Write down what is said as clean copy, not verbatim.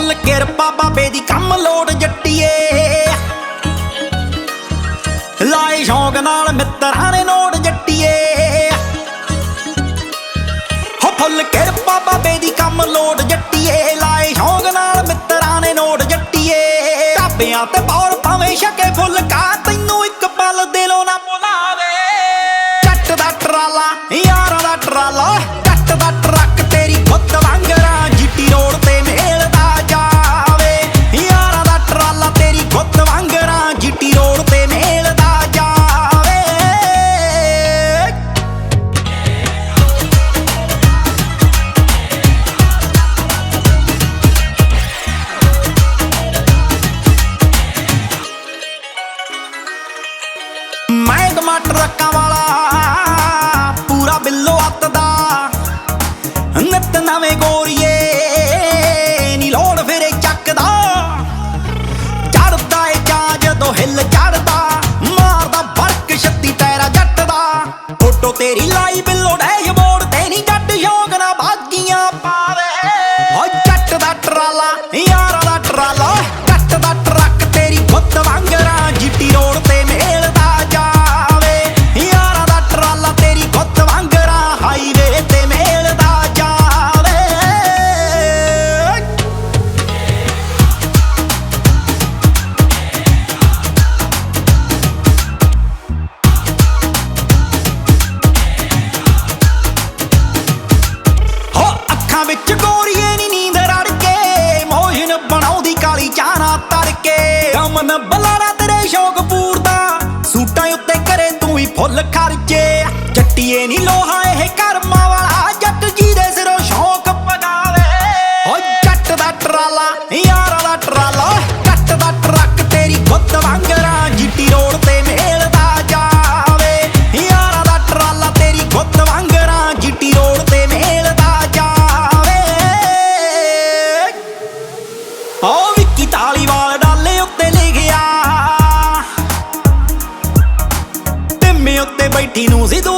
full किरपा बाबे दी कम लोड़ जट्टीए लाए शौक नाल मित्तरां ने नोट जट्टीए हो फुल किरपा बाबे दी कम लोड़ जट्टीए लाए शौक नाल मित्तरां ने नोट जट्टीए ढाबियां ते बौल भावें छके फुल का तैनूं इक पल दिलों ना भुलावे जट दा ट्राला यारां दा ट्राला जट दा ट्रक तेरी गुत्त वांगरां जीटी रोड ते मेलदा जावे यारां दा ट्राला तेरी गुत्त वांगरां जीटी रोड ते मेलदा जावे मैं गमा ट्रक्कां वाला पूरा बिल्लो अत दा नित नवें गोरीए नी लोड़ फिरे चकदा चढ़दा ए जा जदों हिल चढ़दा मारदा बरक छत्ती टैरा जट दा फोटो तेरी लाई बिल्लो डैशबोर्ड ते नी जट शौक ना बागियां पावे ओ जट दा ट्राला यारां दा ट्राला जट दा ट्रक तेरी गुत्त वांगरां जीटी रोड ते मेलदा जावे यारां दा ट्राला तेरी गुत्त वांगरां हाईवे ते मेलदा जावे हो ਅੱਖਾਂ ਵਿੱਚ ਗੋਰੀਏ ਨੀ ਨੀਂਦ ਰੜ ਕੇ ਮੋਹਨ ਬਣਾਉਂਦੀ ਕਾਲੀ ਚਾਹਨਾ ਤਰ ਕੇ ਅਮਨ ਬਲਾੜਾ ਤੇਰੇ ਸ਼ੌਕ ਪੂਰਦਾ ਸੂਟਾਂ ਉੱਤੇ ਕਰੇ ਤੂੰ ਹੀ ਫੁੱਲ ਖਰਚੇ ਜੱਟੀਏ ਨੀ ਲੋਹਾ ਇਹ ਕਰਮਾਂ ਵਾਲਾ ਜੱਟ ਜੀ ਦੇ ਸਿਰੋਂ ਸ਼ੌਕ ਪਗਾਵੇ ਓ ਜੱਟ ਦਾ ਟਰਾਲਾ ਯਾਰਾਂ ਦਾ ਟਰਾਲਾ ਜੱਟ ਦਾ ਟਰੱਕ ਤੇਰੀ ਗੁੱਤ ਵਾਂਗਰਾਂ ਜੀਟੀ ਰੋਡ ਤੇ ਮੇਲਦਾ ਜਾਵੇ ਯਾਰਾਂ ਦਾ ਟਰਾਲਾ ਤੇਰੀ ਗੁੱਤ ਵਾਂਗਰਾਂ ਜੀਟੀ ਰੋਡ ਤੇ ਮੇਲਦਾ ਜਾਵੇ ਓ ਵਿੱਕੀ ਧਾਲੀਵਾਲ ਡਾਲੇ ਉੱਤੇ ਲਿਖਿਆ ਟਿੰਮੇ ਉੱਤੇ ਬੈਠੀ ਨੂੰ ਸਿੱਧੂ